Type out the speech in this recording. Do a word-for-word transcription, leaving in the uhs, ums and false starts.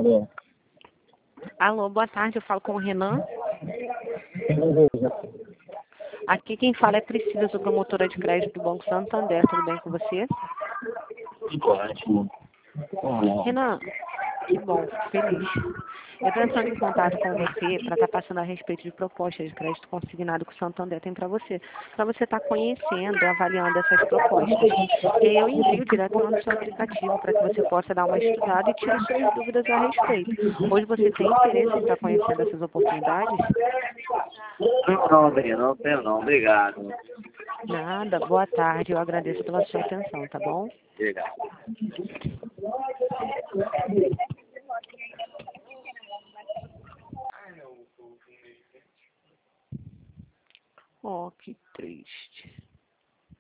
Alô? Alô, boa tarde, eu falo com o Renan. Aqui quem fala é Priscila, sou promotora de crédito do Banco Santander, tudo bem com você? Tudo ótimo. Olá. Renan, que bom, fico feliz. Eu estou entrando em contato com você para estar passando a respeito de propostas de crédito consignado que o Santander tem para você. Para você estar conhecendo e avaliando essas propostas. E aí eu envio direto lá no seu aplicativo para que você possa dar uma estudada e tirar suas dúvidas a respeito. Hoje você tem interesse em estar conhecendo essas oportunidades? Não, não, Adri, não tenho não. Obrigado. Nada, boa tarde, eu agradeço pela sua atenção, tá bom? Obrigado. Oh, que triste.